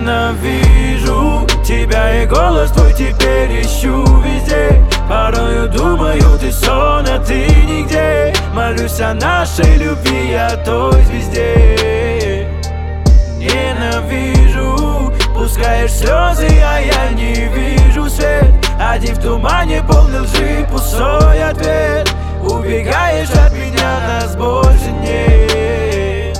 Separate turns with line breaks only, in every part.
Ненавижу тебя и голос твой теперь ищу везде. Порою думаю, ты сон, а ты нигде. Молюсь о нашей любви, о той звезде. Ненавижу, пускаешь слезы, а я не вижу свет. Один в тумане, полный лжи, пустой ответ. Убегаешь от меня, нас больше нет.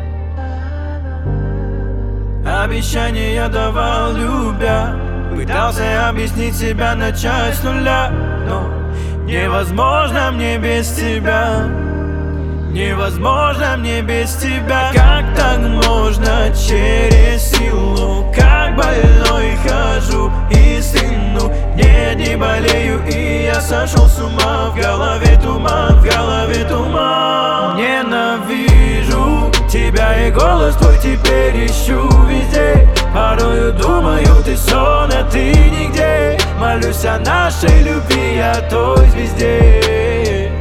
Обещания я давал, любя. Пытался объяснить себя, начать с нуля. Но невозможно мне без тебя. Невозможно мне без тебя. Как так можно через силу? Как больной хожу и стыну. Нет, не болею, и я сошел с ума. В голове туман, в голове туман. Ненавижу тебя и голос твой теперь ищу везде. Порою думаю, ты сон, а ты нигде. Молюсь о нашей любви, о той звезде.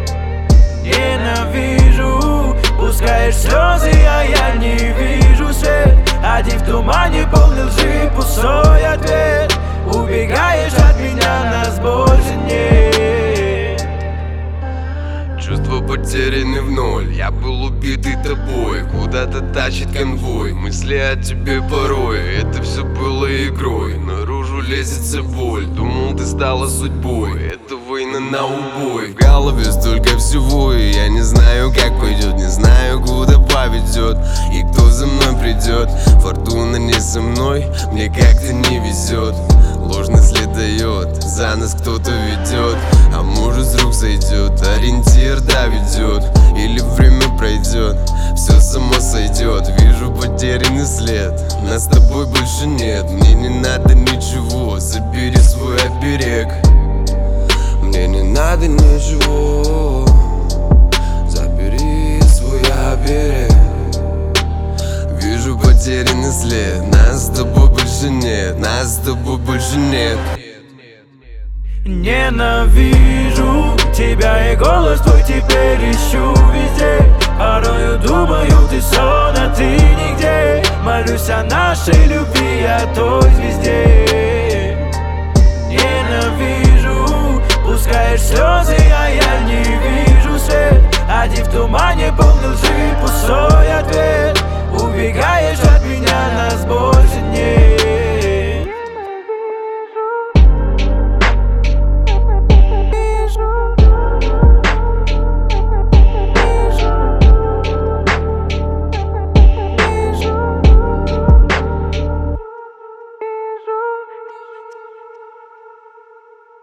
Ненавижу, пускаешь слезы, а я не вижу свет. Один в тумане, полный лжи, пустой ответ. Убегаешь от меня, нас больше нет.
Чувства потеряны в ноль. Я был убитый тобой. Куда-то тащит конвой. Мысли о тебе порой. Это все было игрой. Наружу лезет боль. Думал, ты стала судьбой. Это война на убой. В голове столько всего, и я не знаю, как пойдет. Не знаю, куда поведет и кто за мной придет. Фортуна не со мной, мне как-то не везет. Ложный след дает, за нас кто-то ведет. А может с рук сойдет, ориентир доведет. Или время пройдет, все само сойдет. Вижу потерянный след, нас с тобой больше нет. Мне не надо ничего, забери свой оберег. Мне не надо ничего, забери свой оберег. Вижу потерянный след, нас с тобой больше нет. Нас с тобой больше нет.
Ненавижу тебя и голос твой теперь ищу везде. Порою думаю, ты сон, а ты нигде. Молюсь о нашей любви, о той звезде. Ненавижу, пускаешь слезы, а я не вижу свет. Один в тумане, полный лжи,